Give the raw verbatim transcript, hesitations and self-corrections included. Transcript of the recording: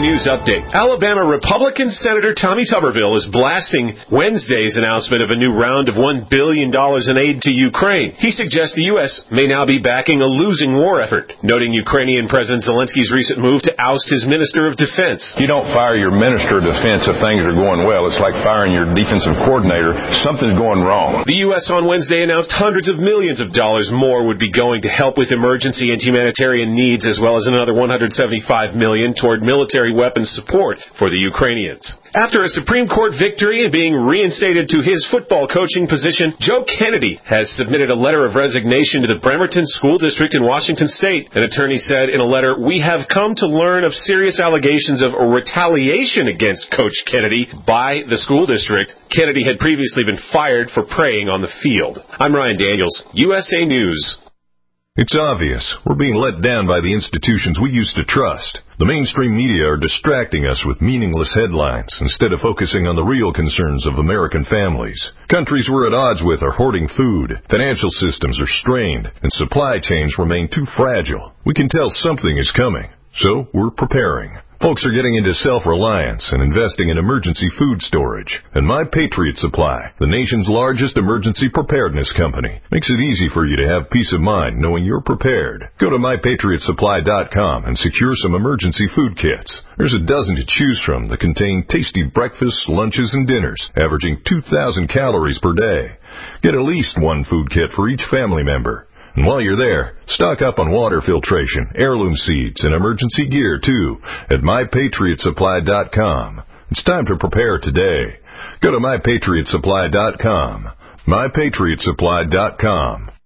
News Update. Alabama Republican Senator Tommy Tuberville is blasting Wednesday's announcement of a new round of one billion dollars in aid to Ukraine. He suggests the U S may now be backing a losing war effort, noting Ukrainian President Zelensky's recent move to oust his Minister of Defense. You don't fire your Minister of Defense if things are going well. It's like firing your defensive coordinator. Something's going wrong. The U S on Wednesday announced hundreds of millions of dollars more would be going to help with emergency and humanitarian needs, as well as another one hundred seventy-five million dollars toward military weapons support for the Ukrainians. After a Supreme Court victory and being reinstated to his football coaching position, Joe Kennedy has submitted a letter of resignation to the Bremerton School District in Washington State. An attorney said in a letter, "We have come to learn of serious allegations of retaliation against Coach Kennedy by the school district." Kennedy had previously been fired for praying on the field. I'm Ryan Daniels, U S A News. It's obvious. We're being let down by the institutions we used to trust. The mainstream media are distracting us with meaningless headlines instead of focusing on the real concerns of American families. Countries we're at odds with are hoarding food, financial systems are strained, and supply chains remain too fragile. We can tell something is coming, so we're preparing. Folks are getting into self-reliance and investing in emergency food storage. And My Patriot Supply, the nation's largest emergency preparedness company, makes it easy for you to have peace of mind knowing you're prepared. Go to my patriot supply dot com and secure some emergency food kits. There's a dozen to choose from that contain tasty breakfasts, lunches, and dinners, averaging two thousand calories per day. Get at least one food kit for each family member. And while you're there, stock up on water filtration, heirloom seeds, and emergency gear, too, at my patriot supply dot com. It's time to prepare today. Go to my patriot supply dot com. my patriot supply dot com.